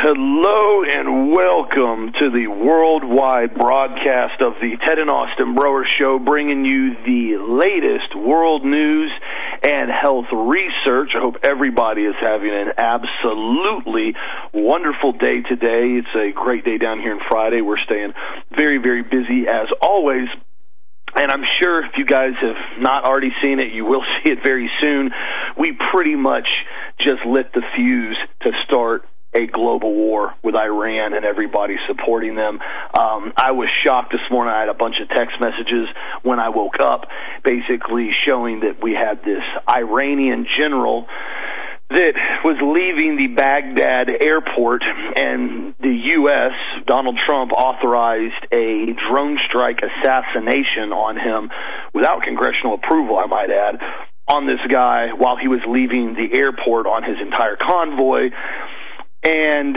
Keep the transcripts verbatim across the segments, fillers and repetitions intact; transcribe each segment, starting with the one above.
Hello and welcome to the worldwide broadcast of the Ted and Austin Broer Show, bringing you the latest world news and health research. I hope everybody is having an absolutely wonderful day today. It's a great day down here on Friday. We're staying very, very busy as always. And I'm sure if you guys have not already seen it, you will see it very soon. We pretty much just lit the fuse to start a global war with Iran and everybody supporting them. Um, I was shocked this morning. I had a bunch of text messages when I woke up basically showing that we had this Iranian general that was leaving the Baghdad airport, and the U S, Donald Trump, authorized a drone strike assassination on him without congressional approval, I might add, on this guy while he was leaving the airport on his entire convoy. And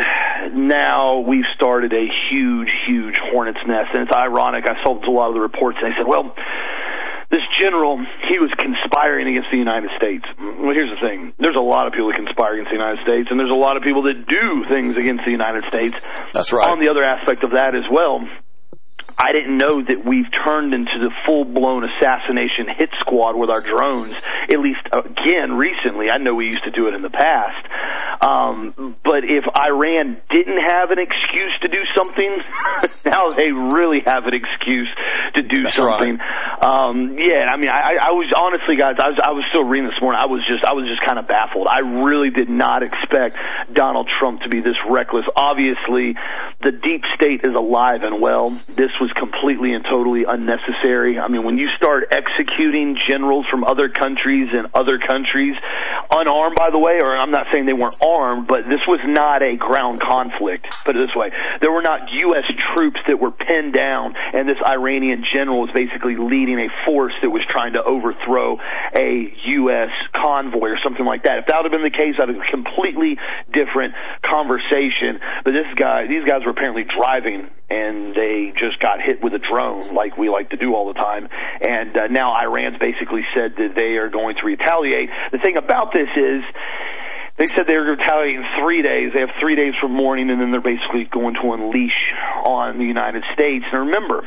now we've started a huge, huge hornet's nest. And it's ironic. I saw a lot of the reports, and they said, well, this general, he was conspiring against the United States. Well, here's the thing. There's a lot of people that conspire against the United States, and there's a lot of people that do things against the United States. That's right. On the other aspect of that as well, I didn't know that we've turned into the full-blown assassination hit squad with our drones, at least, again, recently. I know we used to do it in the past. Um, but if Iran didn't have an excuse to do something, now they really have an excuse to do That's something. Right. Um, yeah, I mean, I, I was, honestly, guys, I was, I was still reading this morning. I was just, I was just kind of baffled. I really did not expect Donald Trump to be this reckless. Obviously, the deep state is alive and well. This was completely and totally unnecessary. I mean, when you start executing generals from other countries and other countries, unarmed, by the way, or I'm not saying they weren't armed, but this was not a ground conflict, put it this way. There were not U S troops that were pinned down, and this Iranian general was basically leading a force that was trying to overthrow a U S convoy or something like that. If that would have been the case, that would have been a completely different conversation. But this guy, these guys were apparently driving, and they just got hit with a drone like we like to do all the time. And uh, now Iran's basically said that they are going to retaliate. The thing about this is they said they were going to retaliate in three days. They have three days from morning, and then they're basically going to unleash on the United States. And remember,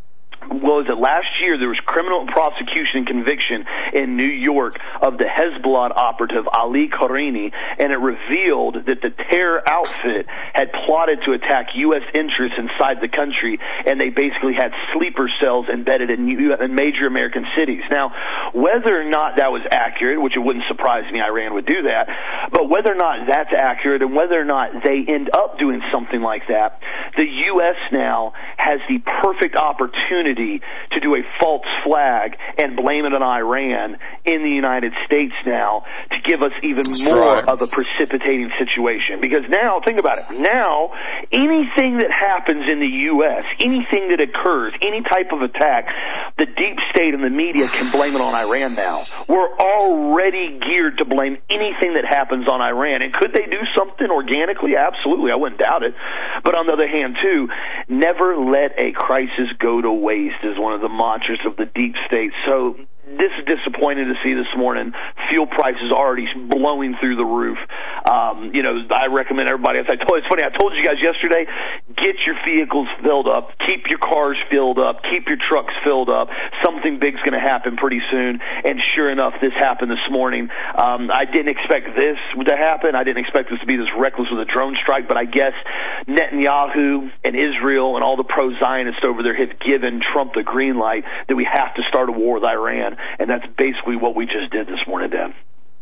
was it last year there was criminal prosecution and conviction in New York of the Hezbollah operative Ali Karimi, and it revealed that the terror outfit had plotted to attack U S interests inside the country, and they basically had sleeper cells embedded in, in major American cities. Now, whether or not that was accurate, which it wouldn't surprise me Iran would do that, but whether or not that's accurate and whether or not they end up doing something like that, the U S now has the perfect opportunity to do a false flag and blame it on Iran in the United States now to give us even That's more right. of a precipitating situation. Because now, think about it, now anything that happens in the U S, anything that occurs, any type of attack, the deep state and the media can blame it on Iran now. We're already geared to blame anything that happens on Iran. And could they do something organically? Absolutely, I wouldn't doubt it. But on the other hand, too, never let a crisis go to waste is one of the mantras of the deep state. So this is disappointing to see this morning. Fuel prices already blowing through the roof. Um, you know, I recommend everybody, as I told, it's funny, I told you guys yesterday, get your vehicles filled up, keep your cars filled up, keep your trucks filled up. Something big's going to happen pretty soon. And sure enough, this happened this morning. Um, I didn't expect this to happen. I didn't expect this to be this reckless with a drone strike, but I guess Netanyahu and Israel and all the pro-Zionists over there have given Trump the green light that we have to start a war with Iran. And that's basically what we just did this morning, Dan.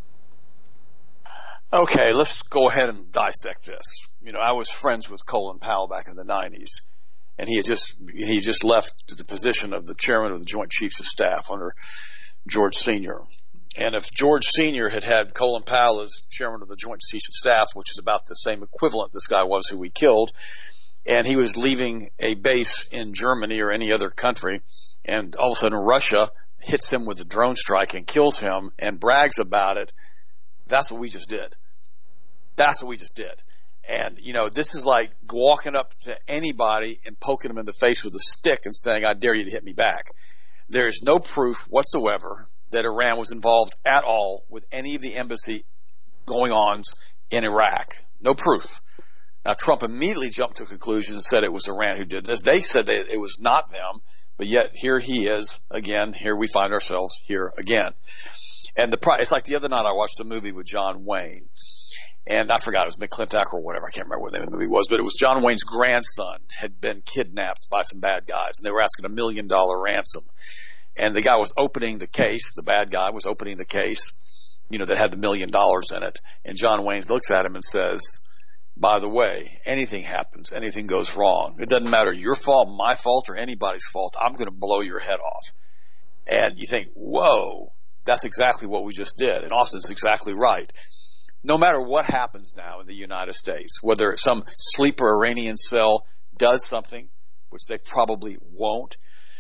Okay, let's go ahead and dissect this. You know, I was friends with Colin Powell back in the nineties, and he had just he just left the position of the chairman of the Joint Chiefs of Staff under George Senior And if George Senior had had Colin Powell as chairman of the Joint Chiefs of Staff, which is about the same equivalent this guy was who we killed, and he was leaving a base in Germany or any other country, and all of a sudden Russia hits him with a drone strike and kills him and brags about it, that's what we just did. That's what we just did. And, you know, this is like walking up to anybody and poking them in the face with a stick and saying, I dare you to hit me back. There is no proof whatsoever that Iran was involved at all with any of the embassy going-ons in Iraq. No proof. Now, Trump immediately jumped to conclusions and said it was Iran who did this. They said that it was not them, but yet here he is again. Here we find ourselves here again. And the it's like the other night I watched a movie with John Wayne, and I forgot, it was McClintock or whatever. I can't remember what the name of the movie was, but it was John Wayne's grandson had been kidnapped by some bad guys, and they were asking a million dollar ransom. And the guy was opening the case. The bad guy was opening the case, you know, that had the million dollars in it. And John Wayne looks at him and says, by the way, anything happens, anything goes wrong, it doesn't matter your fault, my fault, or anybody's fault, I'm going to blow your head off. And you think, whoa, that's exactly what we just did. And Austin's exactly right. No matter what happens now in the United States, whether some sleeper Iranian cell does something, which they probably won't,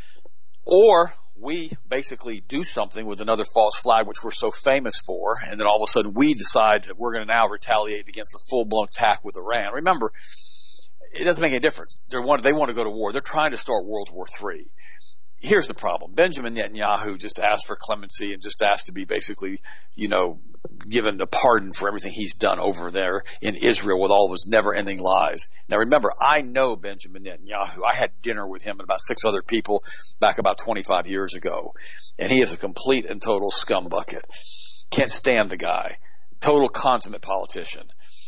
or we basically do something with another false flag, which we're so famous for, and then all of a sudden we decide that we're going to now retaliate against a full-blown attack with Iran. Remember, it doesn't make any difference. They're one, they want to go to war. They're trying to start World War Three. Here's the problem. Benjamin Netanyahu just asked for clemency and just asked to be basically, you know, given a pardon for everything he's done over there in Israel with all of his never-ending lies. Now, remember, I know Benjamin Netanyahu. I had dinner with him and about six other people back about twenty-five years ago, and he is a complete and total scumbucket. Can't stand the guy. Total consummate politician.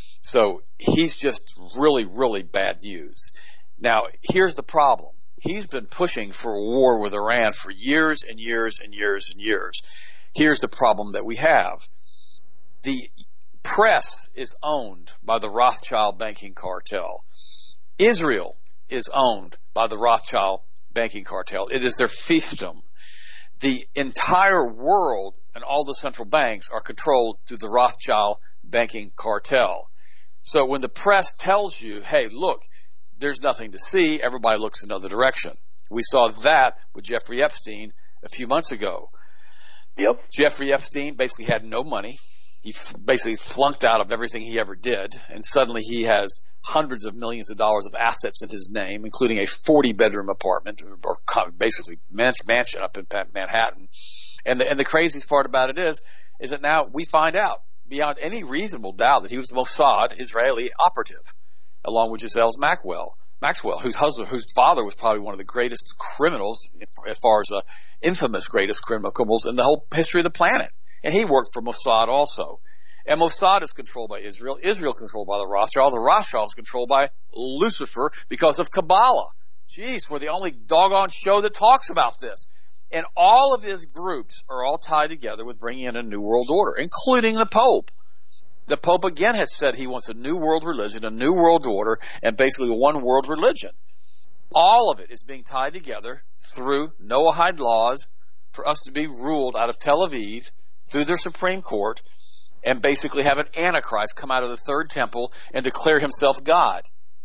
So he's just really, really bad news. Now, here's the problem. He's been pushing for a war with Iran for years and years and years and years. Here's the problem that we have. The press is owned by the Rothschild banking cartel. Israel is owned by the Rothschild banking cartel. It is their fiefdom. The entire world and all the central banks are controlled through the Rothschild banking cartel. So when the press tells you, hey, look, there's nothing to see, everybody looks another direction. We saw that with Jeffrey Epstein a few months ago. Yep. Jeffrey Epstein basically had no money. He f- basically flunked out of everything he ever did, and suddenly he has hundreds of millions of dollars of assets in his name, including a forty-bedroom apartment, or basically mansion up in Manhattan. And the, and the craziest part about it is, is that now we find out, beyond any reasonable doubt, that he was the Mossad Israeli operative, along with Giselle Maxwell, Maxwell, whose husband, whose father was probably one of the greatest criminals, as far as uh, infamous greatest criminals in the whole history of the planet. And he worked for Mossad also. And Mossad is controlled by Israel. Israel is controlled by the Rothschild. The Rothschild is controlled by Lucifer because of Kabbalah. Jeez, we're the only doggone show that talks about this. And all of his groups are all tied together with bringing in a new world order, including the Pope. The Pope again has said he wants a new world religion, a new world order, and basically a one world religion. All of it is being tied together through Noahide laws for us to be ruled out of Tel Aviv through their Supreme Court and basically have an Antichrist come out of the third temple and declare himself God.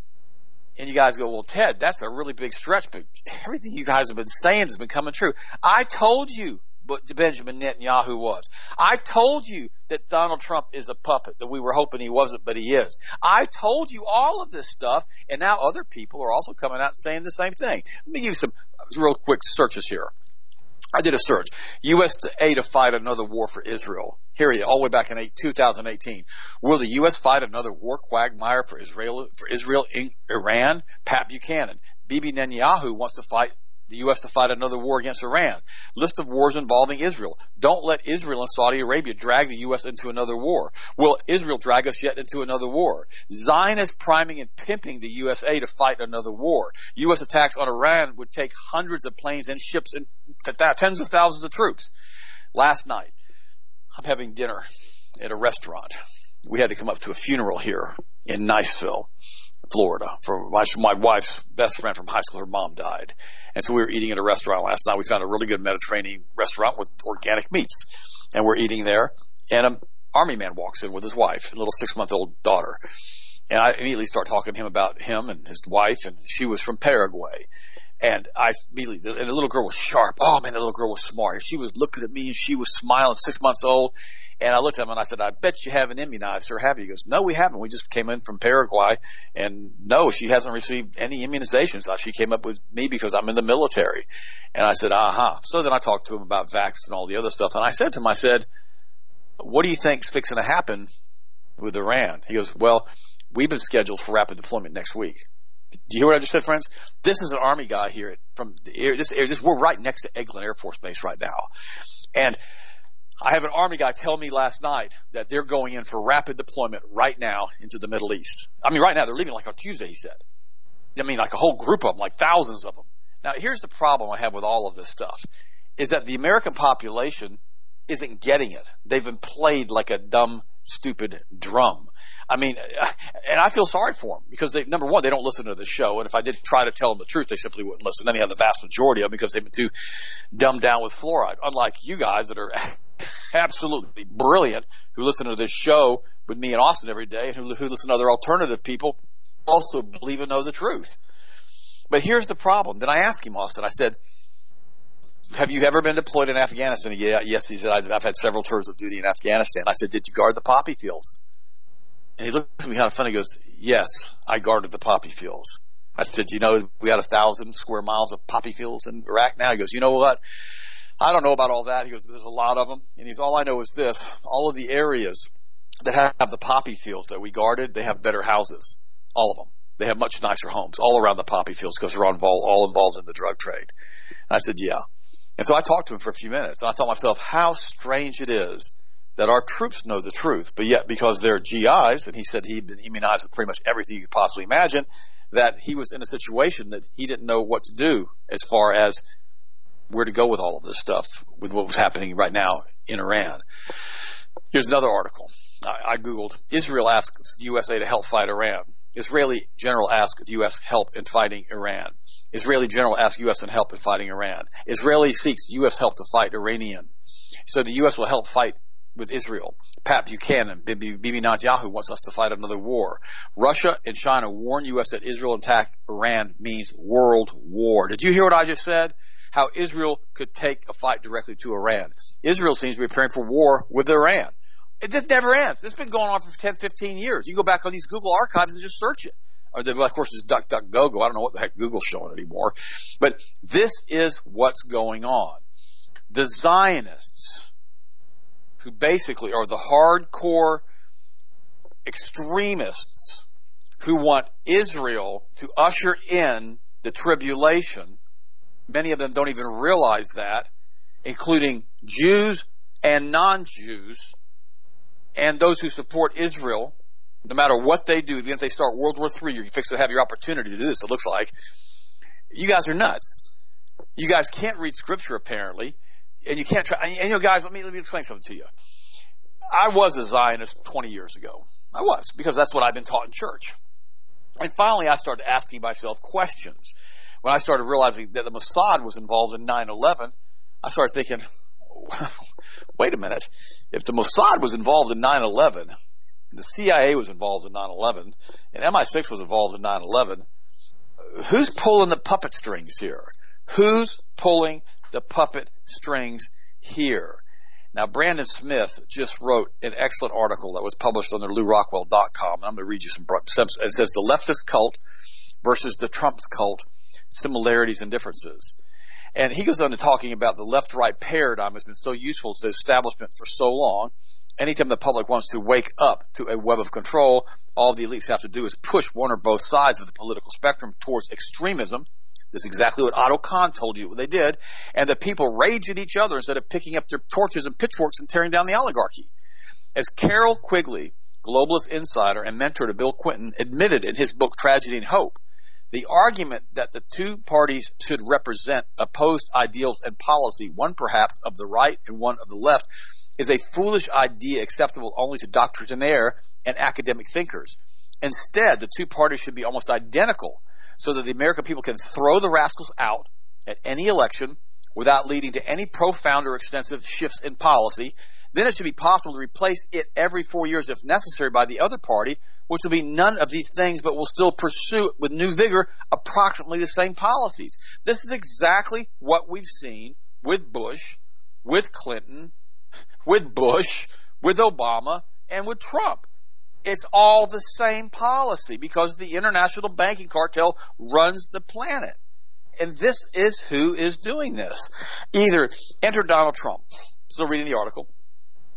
And you guys go, well, Ted, that's a really big stretch, but everything you guys have been saying has been coming true. I told you what Benjamin Netanyahu was. I told you that Donald Trump is a puppet, that we were hoping he wasn't, but he is. I told you all of this stuff, and now other people are also coming out saying the same thing. Let me give you some real quick searches here. I did a search. U S to A to fight another war for Israel. Here you all the way back in two thousand eighteen. Will the U S fight another war quagmire for Israel, for Israel, in Iran? Pat Buchanan. Bibi Netanyahu wants to fight the U S to fight another war against Iran. List of wars involving Israel. Don't let Israel and Saudi Arabia drag the U S into another war. Will Israel drag us yet into another war? Zionists priming and pimping the U S A to fight another war. U S attacks on Iran would take hundreds of planes and ships and tens of thousands of troops. Last night, I'm having dinner at a restaurant. We had to come up to a funeral here in Niceville, Florida, for my, my wife's best friend from high school. Her mom died. And so we were eating at a restaurant last night. We found a really good Mediterranean restaurant with organic meats. And we're eating there. And an army man walks in with his wife, a little six-month-old daughter. And I immediately start talking to him about him and his wife. And she was from Paraguay. And I immediately, and the little girl was sharp. Oh, man, the little girl was smart. And she was looking at me and she was smiling, six months old. And I looked at him and I said, I bet you haven't immunized, sir, have you? He goes, no, we haven't. We just came in from Paraguay. And no, she hasn't received any immunizations. She came up with me because I'm in the military. And I said, aha. So then I talked to him about vax and all the other stuff. And I said to him, I said, what do you think's fixing to happen with Iran? He goes, well, we've been scheduled for rapid deployment next week. Do you hear what I just said, friends? This is an Army guy here from the air. This, this, we're right next to Eglin Air Force Base right now. And I have an Army guy tell me last night that they're going in for rapid deployment right now into the Middle East. I mean, right now, they're leaving like on Tuesday, he said. I mean, like a whole group of them, like thousands of them. Now, here's the problem I have with all of this stuff, is that the American population isn't getting it. They've been played like a dumb, stupid drum. I mean, and I feel sorry for them because, they, number one, they don't listen to the show. And if I did try to tell them the truth, they simply wouldn't listen. Then you have the vast majority of them because they've been too dumbed down with fluoride. Unlike you guys that are absolutely brilliant who listen to this show with me in Austin every day and who, who listen to other alternative people also believe and know the truth. But here's the problem. Then I asked him, Austin, I said, have you ever been deployed in Afghanistan? Yeah, yes, he said, I've, I've had several tours of duty in Afghanistan. I said, did you guard the poppy fields? And he looked at me kind of funny. He goes, yes, I guarded the poppy fields. I said, you know, we had a thousand square miles of poppy fields in Iraq now. He goes, you know what? I don't know about all that. He goes, there's a lot of them. And he's, all I know is this, all of the areas that have the poppy fields that we guarded, they have better houses. All of them. They have much nicer homes all around the poppy fields because they're all involved, all involved in the drug trade. And I said, yeah. And so I talked to him for a few minutes, and I thought to myself, how strange it is that our troops know the truth, but yet because they're G Is, and he said he'd been immunized with pretty much everything you could possibly imagine, that he was in a situation that he didn't know what to do as far as where to go with all of this stuff, with what was happening right now in Iran. Here's another article. I, I Googled, Israel asks the U S A to help fight Iran. Israeli general asks the U S help in fighting Iran. Israeli general asks U S in help in fighting Iran. Israeli seeks U S help to fight Iranian. So the U S will help fight with Israel. Pat Buchanan, Bibi, Bibi Netanyahu wants us to fight another war. Russia and China warn U S that Israel attack Iran means world war. Did you hear what I just said? How Israel could take a fight directly to Iran. Israel seems to be preparing for war with Iran. It just never ends. This has been going on for ten, fifteen years. You go back on these Google archives and just search it. Or the, of course, it's DuckDuckGo. I don't know what the heck Google's showing anymore. But this is what's going on. The Zionists, who basically are the hardcore extremists who want Israel to usher in the tribulation, many of them don't even realize that, including Jews and non-Jews, and those who support Israel, no matter what they do, even if they start World War Three, you're fixing to have your opportunity to do this, it looks like. You guys are nuts. You guys can't read Scripture, apparently, and you can't try. And, you know, guys, let me, let me explain something to you. I was a Zionist twenty years ago. I was, because that's what I've been taught in church. And finally, I started asking myself questions. When I started realizing that the Mossad was involved in nine eleven, I started thinking, wait a minute. If the Mossad was involved in nine eleven, the C I A was involved in nine eleven, and M I six was involved in nine eleven, who's pulling the puppet strings here? Who's pulling the puppet strings here? Now, Brandon Smith just wrote an excellent article that was published on the Lew Rockwell dot com. I'm going to read you some. It says the leftist cult versus the Trump cult, similarities and differences. And he goes on to talking about the left-right paradigm has been so useful to the establishment for so long. Anytime the public wants to wake up to a web of control, all the elites have to do is push one or both sides of the political spectrum towards extremism. This is exactly what Otto Kahn told you what they did. And the people rage at each other instead of picking up their torches and pitchforks and tearing down the oligarchy. As Carol Quigley, globalist insider and mentor to Bill Clinton, admitted in his book Tragedy and Hope, the argument that the two parties should represent opposed ideals and policy, one perhaps of the right and one of the left, is a foolish idea acceptable only to doctrinaire and academic thinkers. Instead, the two parties should be almost identical so that the American people can throw the rascals out at any election without leading to any profound or extensive shifts in policy. Then it should be possible to replace it every four years if necessary by the other party, which will be none of these things but will still pursue with new vigor approximately the same policies. This is exactly what we've seen with Bush, with Clinton, with Bush, with Obama, and with Trump. It's all the same policy because the international banking cartel runs the planet. And this is who is doing this. Either enter Donald Trump, still reading the article,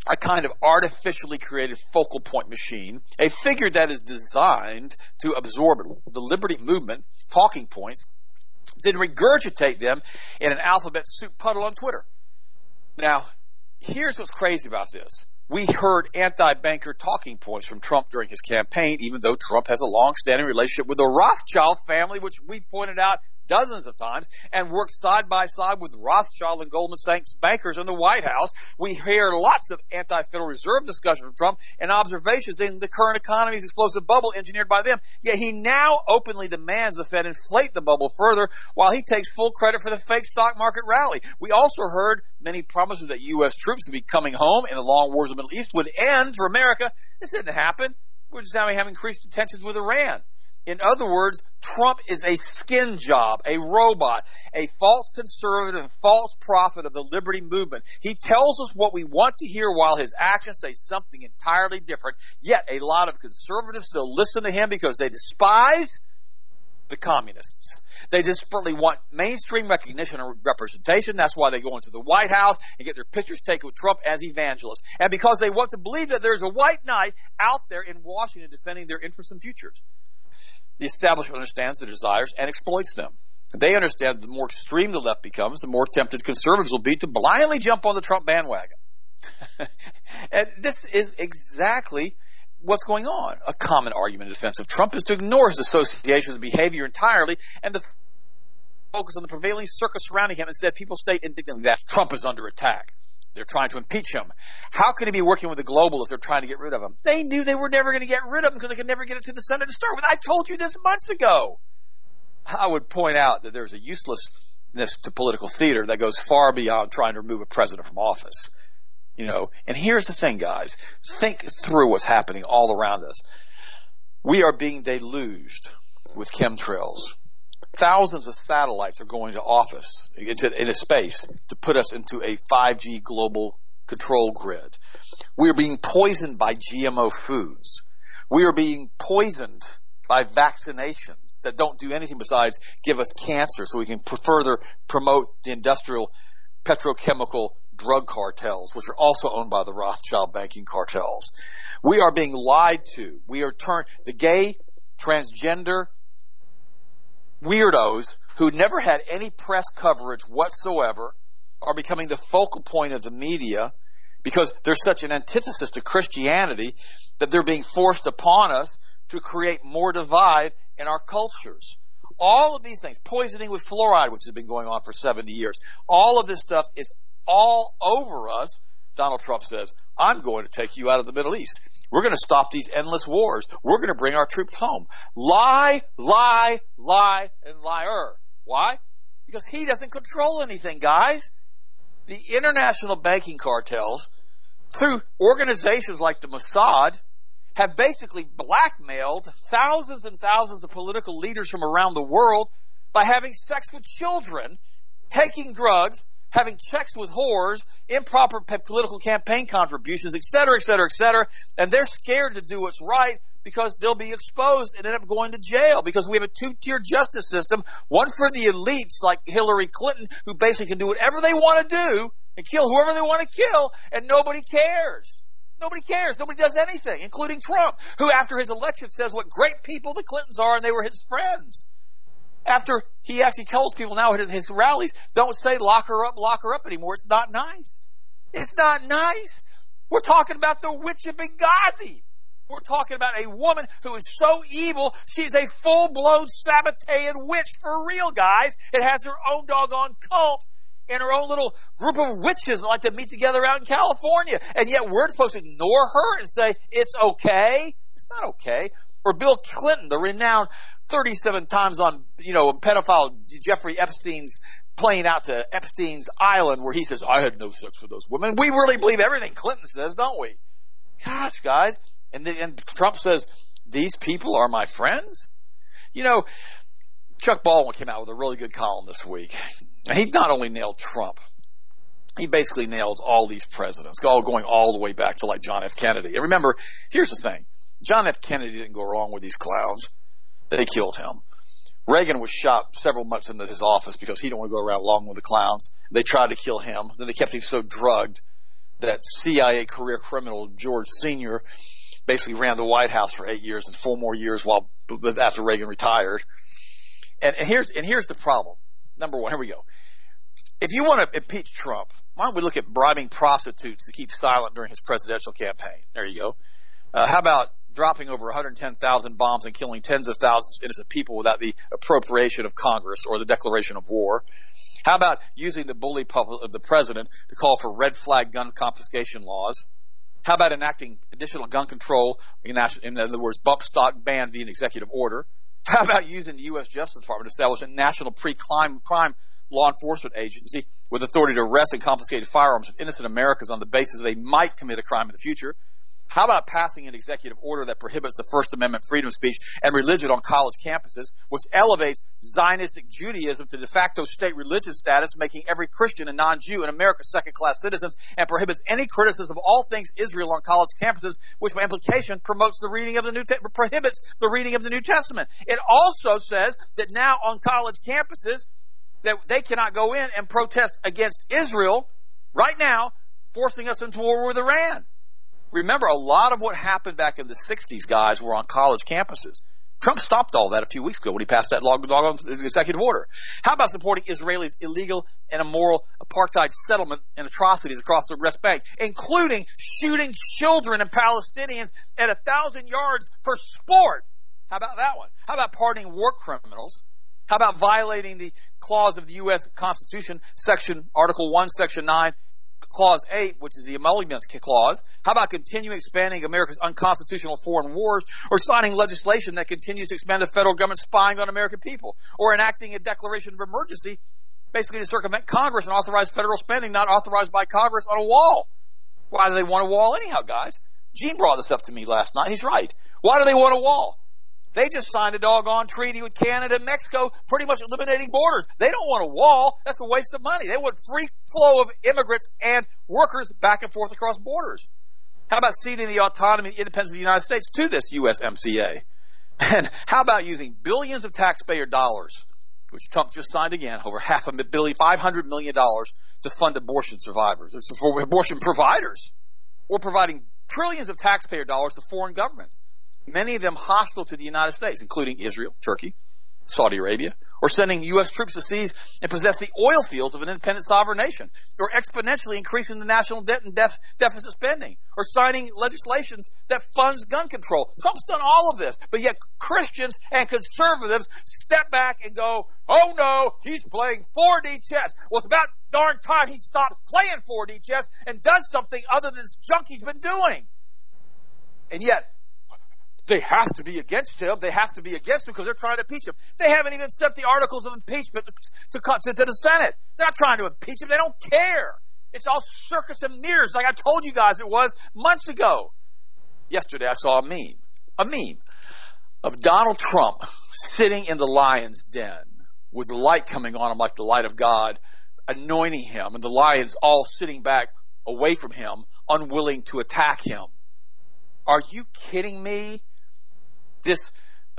a kind of artificially created focal point machine, a figure that is designed to absorb the liberty movement talking points, then regurgitate them in an alphabet soup puddle on Twitter. Now, here's what's crazy about this. We heard anti-banker talking points from Trump during his campaign, even though Trump has a long-standing relationship with the Rothschild family, which we pointed out dozens of times, and worked side by side with Rothschild and Goldman Sachs bankers in the White House. We hear lots of anti-Federal Reserve discussion from Trump and observations in the current economy's explosive bubble engineered by them. Yet he now openly demands the Fed inflate the bubble further while he takes full credit for the fake stock market rally. We also heard many promises that U S troops would be coming home and the long wars in the Middle East would end for America. This didn't happen. We're just now having increased tensions with Iran. In other words, Trump is a skin job, a robot, a false conservative and false prophet of the liberty movement. He tells us what we want to hear while his actions say something entirely different. Yet a lot of conservatives still listen to him because they despise the communists. They desperately want mainstream recognition and representation. That's why they go into the White House and get their pictures taken with Trump as evangelists. And because they want to believe that there's a white knight out there in Washington defending their interests and futures. The establishment understands their desires and exploits them. They understand that the more extreme the left becomes, the more tempted conservatives will be to blindly jump on the Trump bandwagon. And this is exactly what's going on. A common argument in defense of Trump is to ignore his associations and behavior entirely and to focus on the prevailing circus surrounding him. Instead, people state indignantly that Trump is under attack. They're trying to impeach him. How could he be working with the globalists? They're trying to get rid of him. They knew they were never going to get rid of him because they could never get it to the Senate to start with. I told you this months ago. I would point out that there's a uselessness to political theater that goes far beyond trying to remove a president from office. You know, and here's the thing, guys. Think through what's happening all around us. We are being deluged with chemtrails. Thousands of satellites are going to office into, into space to put us into a five G global control grid. We are being poisoned by G M O foods. We are being poisoned by vaccinations that don't do anything besides give us cancer so we can further promote the industrial petrochemical drug cartels, which are also owned by the Rothschild banking cartels. We are being lied to. We are turned, the gay, transgender, weirdos who never had any press coverage whatsoever are becoming the focal point of the media because there's such an antithesis to Christianity that they're being forced upon us to create more divide in our cultures. All of these things, poisoning with fluoride, which has been going on for seventy years, all of this stuff is all over us. Donald Trump says, I'm going to take you out of the Middle East. We're going to stop these endless wars. We're going to bring our troops home. Lie, lie, lie, and liar. Why? Because he doesn't control anything, guys. The international banking cartels, through organizations like the Mossad, have basically blackmailed thousands and thousands of political leaders from around the world by having sex with children, taking drugs, having checks with whores, improper political campaign contributions, et cetera, et cetera, et cetera. And they're scared to do what's right because they'll be exposed and end up going to jail because we have a two-tier justice system, one for the elites like Hillary Clinton, who basically can do whatever they want to do and kill whoever they want to kill, and nobody cares. Nobody cares. Nobody does anything, including Trump, who after his election says what great people the Clintons are and they were his friends. After he actually tells people now at his, his rallies, don't say lock her up, lock her up anymore. It's not nice. It's not nice. We're talking about the witch of Benghazi. We're talking about a woman who is so evil, she's a full-blown Sabbatean witch for real, guys. It has her own doggone cult and her own little group of witches that like to meet together out in California. And yet we're supposed to ignore her and say, it's okay. It's not okay. Or Bill Clinton, the renowned thirty-seven times on, you know, pedophile Jeffrey Epstein's plane out to Epstein's Island where he says, I had no sex with those women. We really believe everything Clinton says, don't we? Gosh, guys. And, the, and Trump says, these people are my friends? You know, Chuck Baldwin came out with a really good column this week. And he not only nailed Trump, he basically nailed all these presidents, all going all the way back to like John F. Kennedy. And remember, here's the thing. John F. Kennedy didn't go along with these clowns. They killed him. Reagan was shot several months into his office because he didn't want to go around along with the clowns. They tried to kill him. Then they kept him so drugged that C I A career criminal George Senior basically ran the White House for eight years and four more years while after Reagan retired. And, and here's and here's the problem. Number one, here we go. If you want to impeach Trump, why don't we look at bribing prostitutes to keep silent during his presidential campaign? There you go. Uh, how about dropping over one hundred ten thousand bombs and killing tens of thousands of innocent people without the appropriation of Congress or the declaration of war? How about using the bully public of the president to call for red flag gun confiscation laws? How about enacting additional gun control, in other words, bump stock ban via an executive order? How about using the U S Justice Department to establish a national pre-crime crime law enforcement agency with authority to arrest and confiscate firearms of innocent Americans on the basis they might commit a crime in the future? How about passing an executive order that prohibits the First Amendment freedom of speech and religion on college campuses, which elevates Zionistic Judaism to de facto state religion status, making every Christian and non-Jew in America second-class citizens, and prohibits any criticism of all things Israel on college campuses, which by implication promotes the reading of the New Te- prohibits the reading of the New Testament. It also says that now on college campuses that they cannot go in and protest against Israel right now, forcing us into war with Iran. Remember, a lot of what happened back in the sixties, guys, were on college campuses. Trump stopped all that a few weeks ago when he passed that log, log executive order. How about supporting Israelis' illegal and immoral apartheid settlement and atrocities across the West Bank, including shooting children and Palestinians at a thousand yards for sport? How about that one? How about pardoning war criminals? How about violating the clause of the U S Constitution, Section Article one, Section nine, Clause eight, which is the emoluments clause? How about continuing expanding America's unconstitutional foreign wars, or signing legislation that continues to expand the federal government spying on American people, or enacting a declaration of emergency basically to circumvent Congress and authorize federal spending not authorized by Congress on a wall? Why do they want a wall anyhow, guys? Gene brought this up to me last night. He's right. Why do they want a wall? They just signed a doggone treaty with Canada and Mexico, pretty much eliminating borders. They don't want a wall. That's a waste of money. They want free flow of immigrants and workers back and forth across borders. How about ceding the autonomy and independence of the United States to this U S M C A? And how about using billions of taxpayer dollars, which Trump just signed again, over half a billion, five hundred million dollars, to fund abortion survivors, for abortion providers, or providing trillions of taxpayer dollars to foreign governments, many of them hostile to the United States, including Israel, Turkey, Saudi Arabia, or sending U S troops to seize and possess the oil fields of an independent sovereign nation, or exponentially increasing the national debt and def- deficit spending, or signing legislations that funds gun control. Trump's done all of this, but yet Christians and conservatives step back and go, oh no, he's playing four D chess. Well, it's about darn time he stops playing four D chess and does something other than this junk he's been doing. And yet, they have to be against him. They have to be against him because they're trying to impeach him. They haven't even sent the articles of impeachment to, to, to the Senate. They're not trying to impeach him. They don't care. It's all circus and mirrors, like I told you guys it was months ago. Yesterday I saw a meme, a meme of Donald Trump sitting in the lion's den with the light coming on him like the light of God, anointing him, and the lions all sitting back away from him, unwilling to attack him. Are you kidding me? This,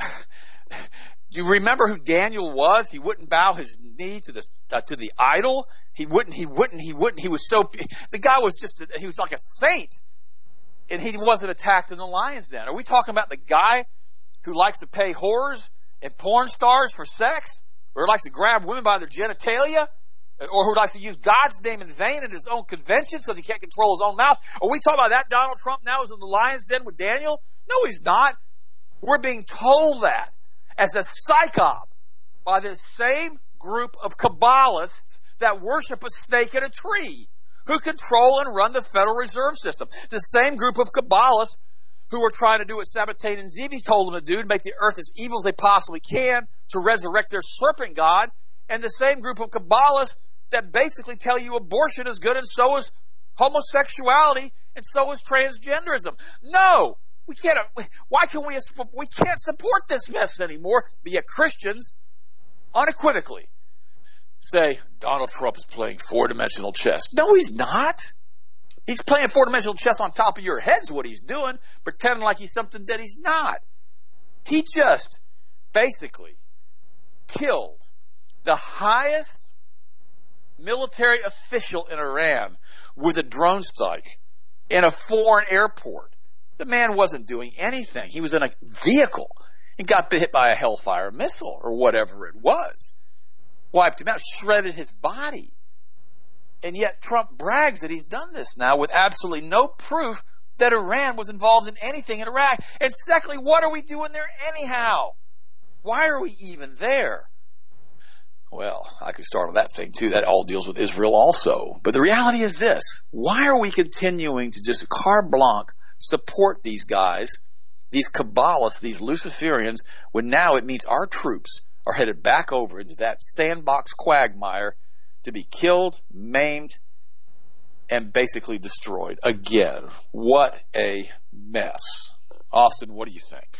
you remember who Daniel was? He wouldn't bow his knee to the uh, to the idol. He wouldn't. He wouldn't. He wouldn't. He was so. The guy was just. He was like a saint, and he wasn't attacked in the lion's den. Are we talking about the guy who likes to pay whores and porn stars for sex, or likes to grab women by their genitalia, or who likes to use God's name in vain in his own conventions because he can't control his own mouth? Are we talking about that Donald Trump now is in the lion's den with Daniel? No, he's not. We're being told that as a psyop by this same group of Kabbalists that worship a snake in a tree, who control and run the Federal Reserve System. The same group of Kabbalists who are trying to do what Sabbatain and Zevi told them to do, to make the earth as evil as they possibly can, to resurrect their serpent god, and the same group of Kabbalists that basically tell you abortion is good and so is homosexuality and so is transgenderism. No! We can't, why can we, we can't support this mess anymore, but yet Christians unequivocally say Donald Trump is playing four-dimensional chess. No, he's not. He's playing four-dimensional chess on top of your head is what he's doing, pretending like he's something that he's not. He just basically killed the highest military official in Iran with a drone strike in a foreign airport. The man wasn't doing anything. He was in a vehicle and got hit by a Hellfire missile or whatever it was. Wiped him out, shredded his body. And yet Trump brags that he's done this now with absolutely no proof that Iran was involved in anything in Iraq. And secondly, what are we doing there anyhow? Why are we even there? Well, I could start on that thing too. That all deals with Israel also. But the reality is this. Why are we continuing to just carte blanche support these guys, these Kabbalists, these Luciferians, when now it means our troops are headed back over into that sandbox quagmire to be killed, maimed, and basically destroyed again? What a mess. Austin, what do you think?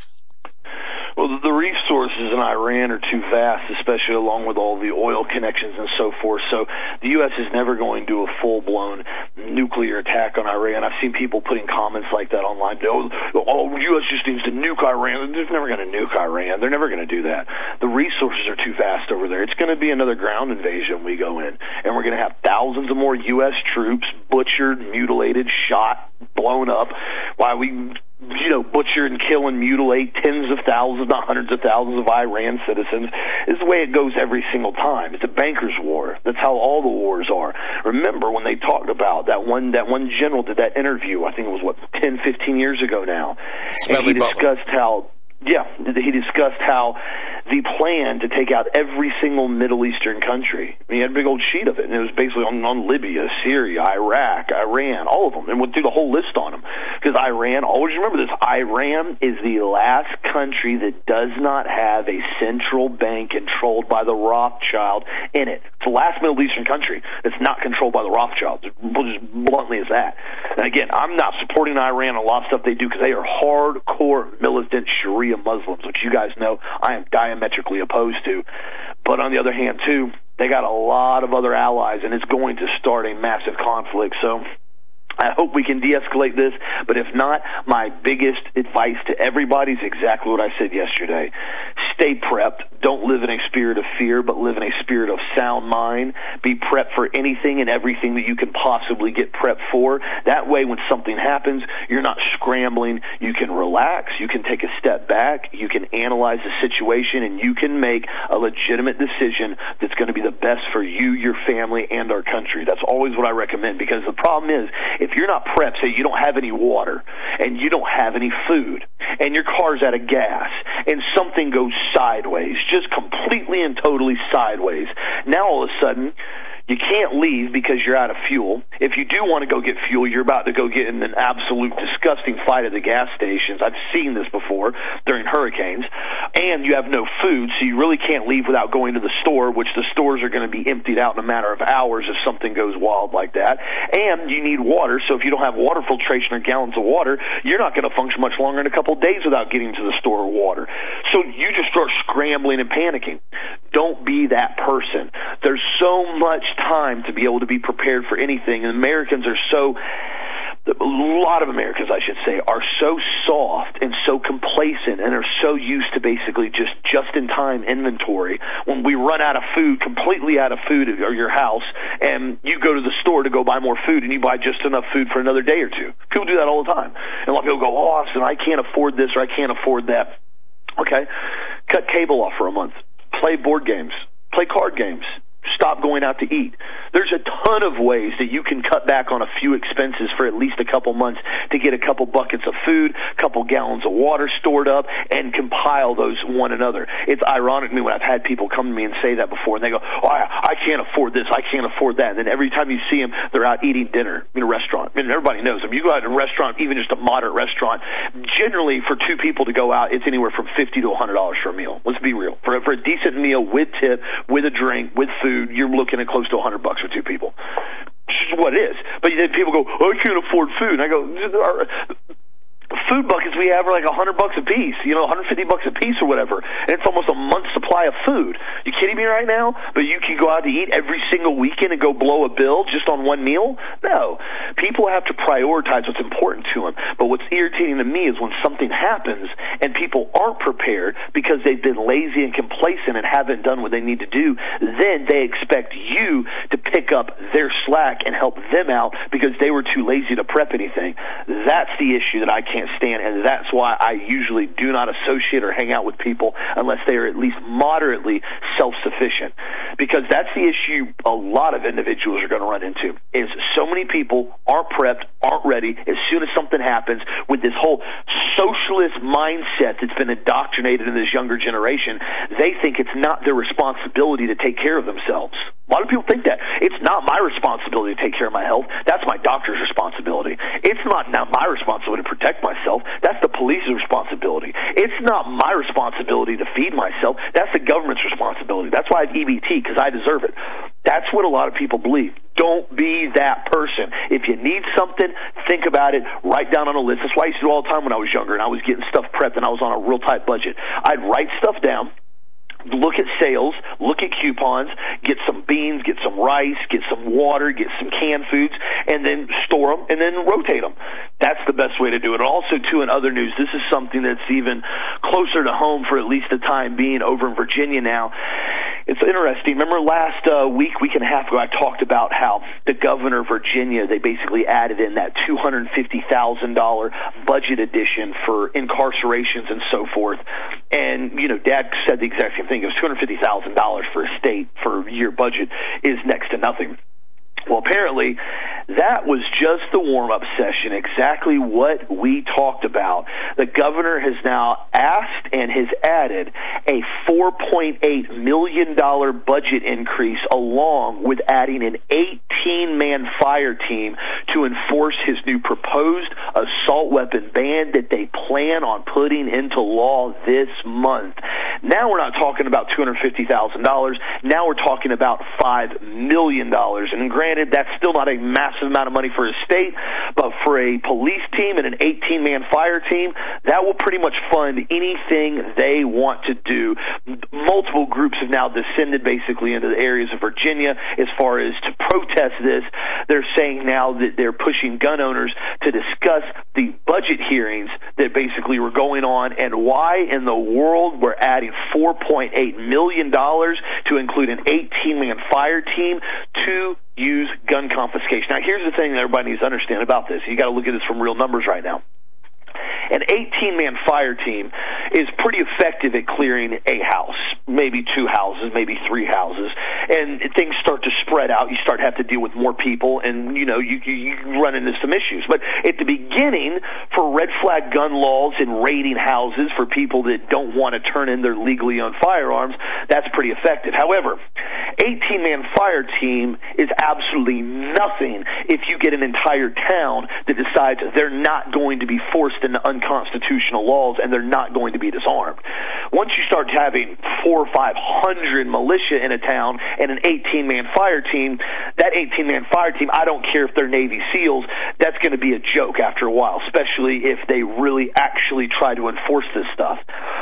Well, the resources in Iran are too vast, especially along with all the oil connections and so forth. So the U S is never going to do a full-blown nuclear attack on Iran. I've seen people putting comments like that online. Oh, oh U S just needs to nuke Iran. They're never going to nuke Iran. They're never going to do that. The resources are too vast over there. It's going to be another ground invasion when we go in. And we're going to have thousands of more U S troops butchered, mutilated, shot, blown up, while we you know, butcher and kill and mutilate tens of thousands, not hundreds of thousands of Iran citizens. This is the way it goes every single time. It's a banker's war. That's how all the wars are. Remember when they talked about that one, that one general did that interview, I think it was, what, ten, fifteen years ago now. Smedley and he discussed how, yeah, he discussed how the plan to take out every single Middle Eastern country. I mean, he had a big old sheet of it, and it was basically on, on Libya, Syria, Iraq, Iran, all of them, and went through the whole list on them. Because Iran, always remember this, Iran is the last country that does not have a central bank controlled by the Rothschild in it. It's the last Middle Eastern country that's not controlled by the Rothschilds, just bluntly as that. And again, I'm not supporting Iran and a lot of stuff they do because they are hardcore militant Sharia Muslims, which you guys know I am diametrically opposed to. But on the other hand, too, they got a lot of other allies, and it's going to start a massive conflict. So I hope we can de-escalate this, but if not, my biggest advice to everybody is exactly what I said yesterday. Stay prepped. Don't live in a spirit of fear, but live in a spirit of sound mind. Be prepped for anything and everything that you can possibly get prepped for. That way, when something happens, you're not scrambling. You can relax. You can take a step back. You can analyze the situation, and you can make a legitimate decision that's going to be the best for you, your family, and our country. That's always what I recommend, because the problem is, if you're not prepped, say you don't have any water, and you don't have any food, and your car's out of gas, and something goes sideways, just completely and totally sideways, now all of a sudden, you can't leave because you're out of fuel. If you do want to go get fuel, you're about to go get in an absolute disgusting fight at the gas stations. I've seen this before during hurricanes. And you have no food, so you really can't leave without going to the store, which the stores are going to be emptied out in a matter of hours if something goes wild like that. And you need water, so if you don't have water filtration or gallons of water, you're not going to function much longer than a couple of days without getting to the store or water. So you just start scrambling and panicking. Don't be that person. There's so much time to be able to be prepared for anything, and Americans are so a lot of Americans, I should say, are so soft and so complacent and are so used to basically just just-in-time inventory. When we run out of food, completely out of food at your house, and you go to the store to go buy more food, and you buy just enough food for another day or two. People do that all the time. And a lot of people go, oh, Austin, I can't afford this or I can't afford that. Okay? Cut cable off for a month. Play board games. Play card games. Stop going out to eat. There's a ton of ways that you can cut back on a few expenses for at least a couple months to get a couple buckets of food, a couple gallons of water stored up, and compile those one another. It's ironic to me when I've had people come to me and say that before, and they go, oh, I, I can't afford this, I can't afford that. And then every time you see them, they're out eating dinner in a restaurant. I mean, everybody knows them. You go out to a restaurant, even just a moderate restaurant, generally for two people to go out, it's anywhere from fifty to one hundred dollars for a meal. Let's be real. For, for a decent meal with tip, with a drink, with food, you're looking at close to one hundred bucks for two people. Which is what it is. But then people go, oh, I can't afford food. And I go, food buckets we have are like a hundred bucks a piece, you know, one hundred fifty bucks a piece or whatever, and it's almost a month's supply of food. You kidding me right now? But you can go out to eat every single weekend and go blow a bill just on one meal? No. People have to prioritize what's important to them. But what's irritating to me is when something happens and people aren't prepared because they've been lazy and complacent and haven't done what they need to do, then they expect you to pick up their slack and help them out because they were too lazy to prep anything. That's the issue that I can't stand, and that's why I usually do not associate or hang out with people unless they are at least moderately self-sufficient, because that's the issue a lot of individuals are going to run into, is so many people aren't prepped, aren't ready. As soon as something happens, with this whole socialist mindset that's been indoctrinated in this younger generation, they think it's not their responsibility to take care of themselves. A lot of people think that. It's not my responsibility to take care of my health. That's my doctor's responsibility. It's not now my responsibility to protect myself. That's the police's responsibility. It's not my responsibility to feed myself. That's the government's responsibility. That's why I have E B T, because I deserve it. That's what a lot of people believe. Don't be that person. If you need something, think about it, write down on a list. That's why I used to do all the time when I was younger and I was getting stuff prepped and I was on a real tight budget. I'd write stuff down, look at sales, look at coupons, get some beans, get some rice, get some water, get some canned foods, and then store them and then rotate them. That's the best way to do it. Also, too, in other news, this is something that's even closer to home for at least the time being over in Virginia now. It's interesting. Remember last uh, week, week and a half ago, I talked about how the governor of Virginia, they basically added in that two hundred fifty thousand dollars budget addition for incarcerations and so forth. And, you know, Dad said the exact same thing. It was two hundred fifty thousand dollars for a state for a year budget is next to nothing. Well, apparently, that was just the warm-up session, exactly what we talked about. The governor has now asked and has added a four point eight million dollars budget increase, along with adding an eighteen-man fire team to enforce his new proposed assault weapon ban that they plan on putting into law this month. Now we're not talking about two hundred fifty thousand dollars. Now we're talking about five million dollars. And granted, that's still not a massive amount of money for a state, but for a police team and an eighteen-man fire team, that will pretty much fund anything they want to do. Multiple groups have now descended basically into the areas of Virginia as far as to protest this. They're saying now that they're pushing gun owners to discuss the budget hearings that basically were going on and why in the world we're adding four point eight million dollars to include an eighteen-man fire team to use gun confiscation. Now, here's the thing that everybody needs to understand about this. You got to look at this from real numbers right now. An eighteen-man fire team is pretty effective at clearing a house, maybe two houses, maybe three houses, and things start to spread out. You start to have to deal with more people, and, you know, you, you run into some issues. But at the beginning, for red flag gun laws and raiding houses for people that don't want to turn in their legally owned firearms, that's pretty effective. However, eighteen-man fire team is absolutely nothing if you get an entire town that decides they're not going to be forced into unconstitutional laws and they're not going to be disarmed. Once you start having four or five hundred militia in a town and an eighteen-man fire team, that eighteen-man fire team, I don't care if they're Navy SEALs, that's going to be a joke after a while, especially if they really actually try to enforce this stuff.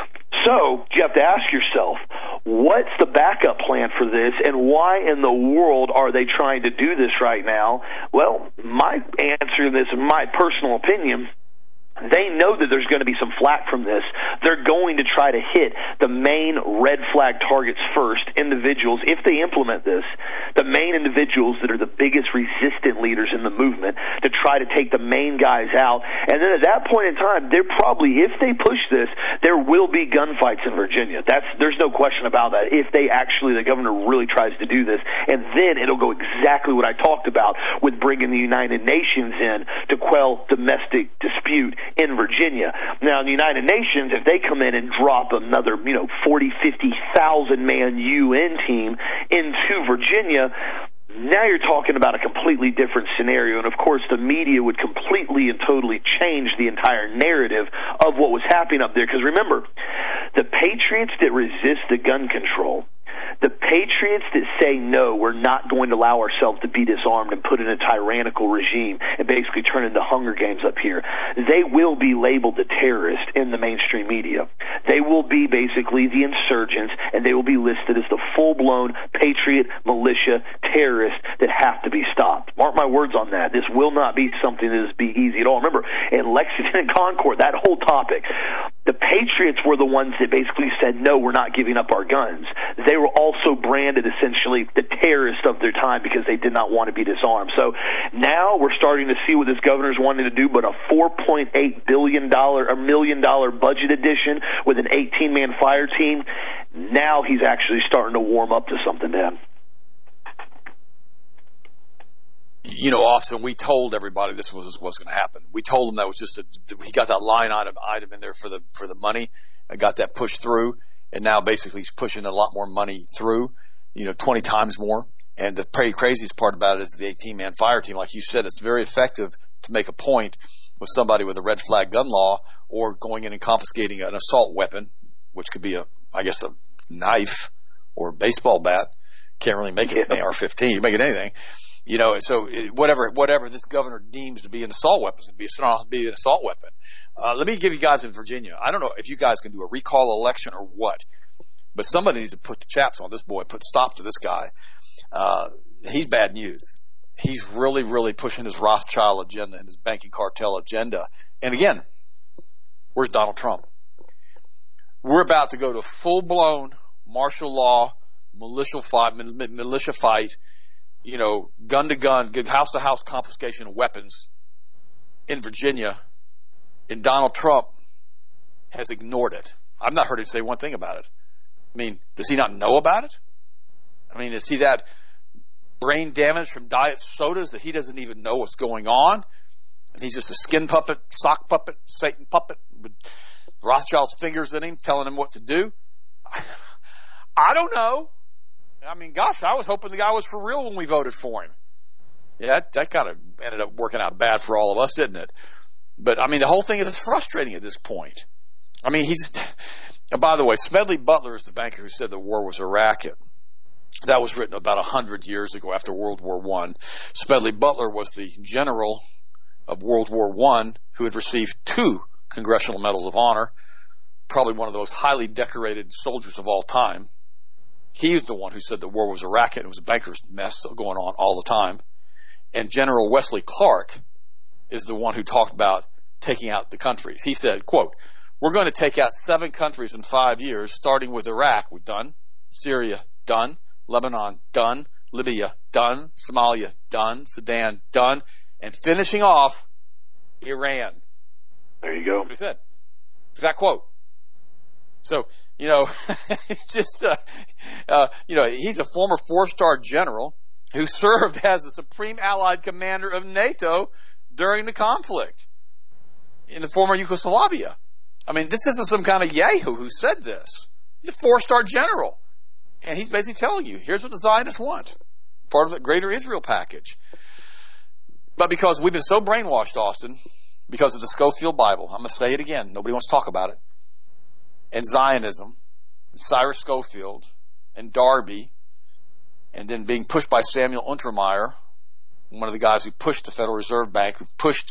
So you have to ask yourself, what's the backup plan for this, and why in the world are they trying to do this right now? Well, my answer to this, in my personal opinion, they know that there's going to be some flack from this. They're going to try to hit the main red flag targets first, individuals, if they implement this, the main individuals that are the biggest resistant leaders in the movement, to try to take the main guys out. And then at that point in time, they're probably, if they push this, there will be gunfights in Virginia. That's, there's no question about that, if they actually, the governor really tries to do this. And then it'll go exactly what I talked about with bringing the United Nations in to quell domestic dispute in Virginia. Now, in the United Nations, if they come in and drop another, you know, forty, fifty thousand man U N team into Virginia, now you're talking about a completely different scenario. And, of course, the media would completely and totally change the entire narrative of what was happening up there. Because, remember, the patriots that resist the gun control, The Patriots that say, no, we're not going to allow ourselves to be disarmed and put in a tyrannical regime and basically turn into Hunger Games up here, they will be labeled the terrorist in the mainstream media. They will be basically the insurgents, and they will be listed as the full-blown patriot, militia, terrorists that have to be stopped. Mark my words on that. This will not be something that is be easy at all. Remember, in Lexington and Concord, that whole topic, the Patriots were the ones that basically said, no, we're not giving up our guns. They were also branded essentially the terrorists of their time because they did not want to be disarmed. So now we're starting to see what this governor's wanting to do, but a four point eight billion dollars, a million dollar budget addition with an eighteen-man fire team, now he's actually starting to warm up to something, Dan. You know, Austin, we told everybody this was was going to happen. We told them that was just a, he got that line item item in there for the for the money and got that pushed through, and now basically he's pushing a lot more money through, you know, twenty times more. And the pretty craziest part about it is the eighteen-man fire team. Like you said, it's very effective to make a point with somebody with a red flag gun law or going in and confiscating an assault weapon, which could be a, I guess, a knife or a baseball bat. Can't really make it an A R fifteen. You make it anything. You know, so it, whatever whatever this governor deems to be an assault weapon, is going to be an assault weapon. Uh, let me give you guys in Virginia. I don't know if you guys can do a recall election or what, but somebody needs to put the chaps on this boy, put a stop to this guy. Uh, he's bad news. He's really, really pushing his Rothschild agenda and his banking cartel agenda. And again, where's Donald Trump? We're about to go to full-blown martial law, militia fight, militia fight, you know, gun-to-gun, house-to-house confiscation of weapons in Virginia, and Donald Trump has ignored it. I've not heard him say one thing about it. I mean, does he not know about it? I mean, is he that brain damaged from diet sodas that he doesn't even know what's going on? And he's just a skin puppet, sock puppet, Satan puppet with Rothschild's fingers in him telling him what to do? I, I don't know. I mean, gosh, I was hoping the guy was for real when we voted for him. Yeah, that, that kind of ended up working out bad for all of us, didn't it? But, I mean, the whole thing is frustrating at this point. I mean, he's... By the way, Smedley Butler is the banker who said the war was a racket. That was written about a hundred years ago after World War One. Smedley Butler was the general of World War One who had received two Congressional Medals of Honor, probably one of the most highly decorated soldiers of all time. He was the one who said the war was a racket. It was a banker's mess going on all the time. And General Wesley Clark is the one who talked about taking out the countries. He said, quote, "We're going to take out seven countries in five years, starting with Iraq, we've done, Syria, done, Lebanon, done, Libya, done, Somalia, done, Sudan, done, and finishing off Iran." There you go. That's what he said. It's that quote. So, you know, just, uh, uh, you know, he's a former four-star general who served as the Supreme Allied Commander of NATO during the conflict in the former Yugoslavia. I mean, this isn't some kind of yahoo who said this. He's a four-star general. And he's basically telling you, here's what the Zionists want. Part of the greater Israel package. But because we've been so brainwashed, Austin, because of the Scofield Bible, I'm going to say it again, nobody wants to talk about it, and Zionism, and Cyrus Scofield, and Darby, and then being pushed by Samuel Untermeyer, one of the guys who pushed the Federal Reserve Bank, who pushed